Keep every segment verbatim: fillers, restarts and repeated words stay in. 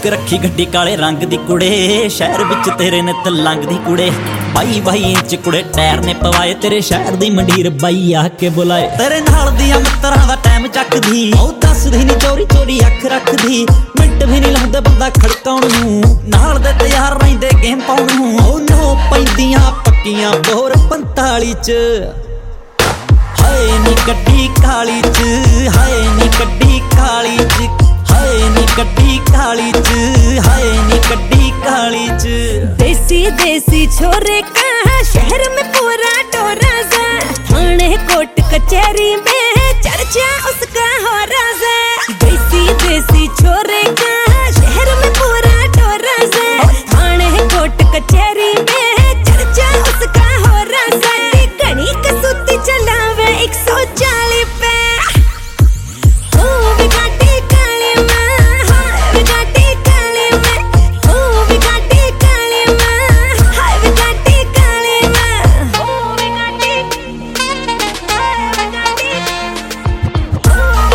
Book रखी गड्डी काले रंग दी कुड़े, शहर विच तेरे नित लंघदी कुड़े। बाई बाई इंच कुड़े टायर ने पवाए, तेरे शहर दी मंडीर बाई आके बुलाए। तेरे नाल दियां मित्तरां दा टाइम चकदी, ओ दसदी नी चोरी चोरी अख रखदी। मिंट भी नी लाउंदे बंदा खड़काउण नूं, नाल दे तैयार रहिंदे गेम पाउण नूं। ओ नो पैंदियां पक्कियां बोर पंताली च, हाय नी गड्डी काली च, हाय नी गड्डी काली च, हाय नी गड्डी काली च, हाय नी गड्डी काली च। देसी देसी छोरे का शहर में पूरा टोरा सा, थाने कोर्ट कचहरी में चर्चा उसका हो राजा। देसी देसी छोरे का शहर में पूरा टोरा सा, थाने कोर्ट कचहरी में चर्चा उसका हो राजा। घनी कसूती चलावे एक सौ चालीस पे, ओ विगाटी काली मां, हाय विगाटी काली मां, ओ विगाटी काली मां, हाय विगाटी काली मां, ओ विगाटी, हाय विगाटी, ओ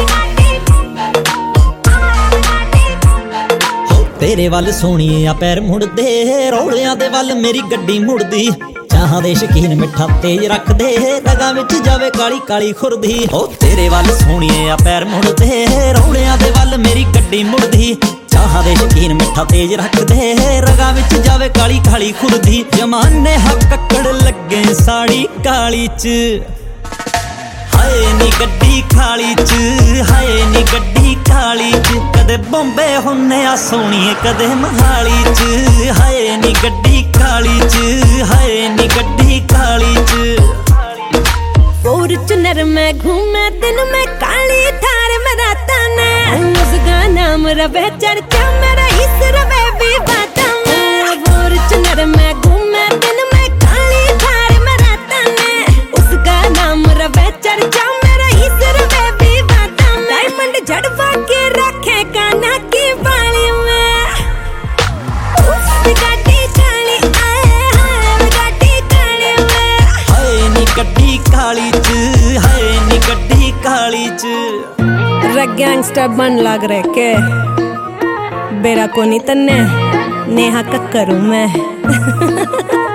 विगाटी। तेरे वल सोहणीए आ पैर मुड़दे, रौलियां दे वल मेरी गड्डी मुड़दी। चाहां दे शकीन मिठा तेज रख दे, रगां विच जावे काली काली खुरदी। ओ तेरे वल सोहणीए आ पैर मुड़दे, रौलियां दे वल मेरी गड्डी मुड़दी। चाहां दे शकीन मिठा तेज रख दे, रगां विच जावे काली काली खुरदी। जमाने हक कक्कड़ लगे साड़ी काली च, हाय नी गड्डी काली च, हाय नी गड्डी काली च। कदे बॉम्बे हुन्ने आ सोहणीए कदे मोहाली च, हाय नी गड्डी काली च, हाय नी गड्डी काली च। फॉर्च्यूनर में घूमे दिन में काली थार में राता ने, उसका नाम रवे चर्चा मेरा इस रवे भी बाता में। फॉर्च्यूनर में घूमे दिन में काली थार में राता ने, उसका नाम रवे चर्चा मेरा इस रवे भी बाता में। डायमंड झड़वा के रखे काना की बाली में, उस विगाटी काली आए, हाय विगाटी काली में, हाय नी गड्डी काली च, हाय नी गड्डी काली च। गैंगस्टर बन लग रहे के बेरा को नहीं तन्ने नेहा कक्करू मैं।